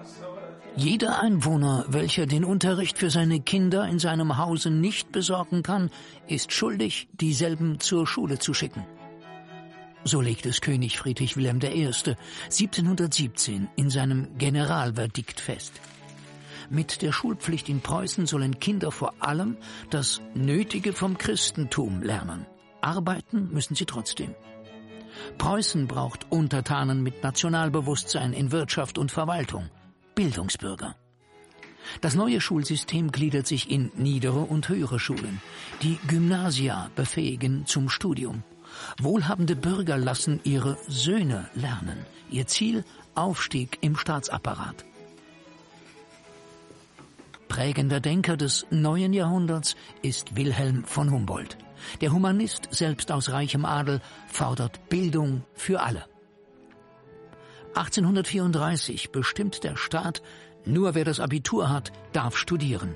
Jeder Einwohner, welcher den Unterricht für seine Kinder in seinem Hause nicht besorgen kann, ist schuldig, dieselben zur Schule zu schicken. So legt es König Friedrich Wilhelm I. 1717 in seinem Generalverdikt fest. Mit der Schulpflicht in Preußen sollen Kinder vor allem das Nötige vom Christentum lernen. Arbeiten müssen sie trotzdem. Preußen braucht Untertanen mit Nationalbewusstsein in Wirtschaft und Verwaltung, Bildungsbürger. Das neue Schulsystem gliedert sich in niedere und höhere Schulen. Die Gymnasia befähigen zum Studium. Wohlhabende Bürger lassen ihre Söhne lernen. Ihr Ziel: Aufstieg im Staatsapparat. Prägender Denker des neuen Jahrhunderts ist Wilhelm von Humboldt. Der Humanist, selbst aus reichem Adel, fordert Bildung für alle. 1834 bestimmt der Staat, nur wer das Abitur hat, darf studieren.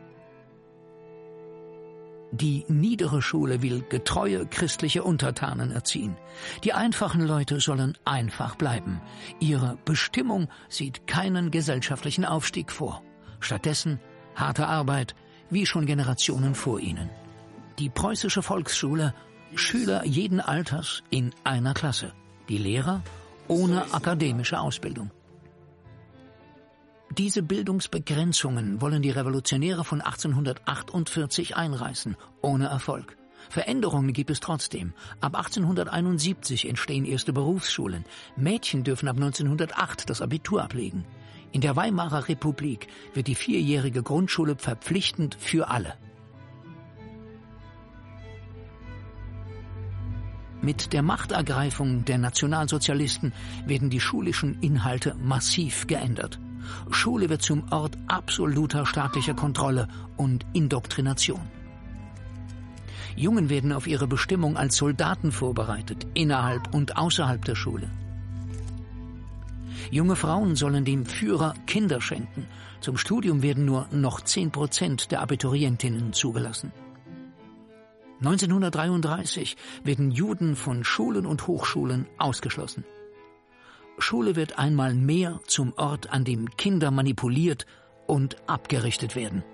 Die niedere Schule will getreue christliche Untertanen erziehen. Die einfachen Leute sollen einfach bleiben. Ihre Bestimmung sieht keinen gesellschaftlichen Aufstieg vor. Stattdessen harte Arbeit, wie schon Generationen vor ihnen. Die preußische Volksschule, Schüler jeden Alters in einer Klasse. Die Lehrer ohne akademische Ausbildung. Diese Bildungsbegrenzungen wollen die Revolutionäre von 1848 einreißen, ohne Erfolg. Veränderungen gibt es trotzdem. Ab 1871 entstehen erste Berufsschulen. Mädchen dürfen ab 1908 das Abitur ablegen. In der Weimarer Republik wird die 4-jährige Grundschule verpflichtend für alle. Mit der Machtergreifung der Nationalsozialisten werden die schulischen Inhalte massiv geändert. Schule wird zum Ort absoluter staatlicher Kontrolle und Indoktrination. Jungen werden auf ihre Bestimmung als Soldaten vorbereitet, innerhalb und außerhalb der Schule. Junge Frauen sollen dem Führer Kinder schenken. Zum Studium werden nur noch 10% der Abiturientinnen zugelassen. 1933 werden Juden von Schulen und Hochschulen ausgeschlossen. Schule wird einmal mehr zum Ort, an dem Kinder manipuliert und abgerichtet werden.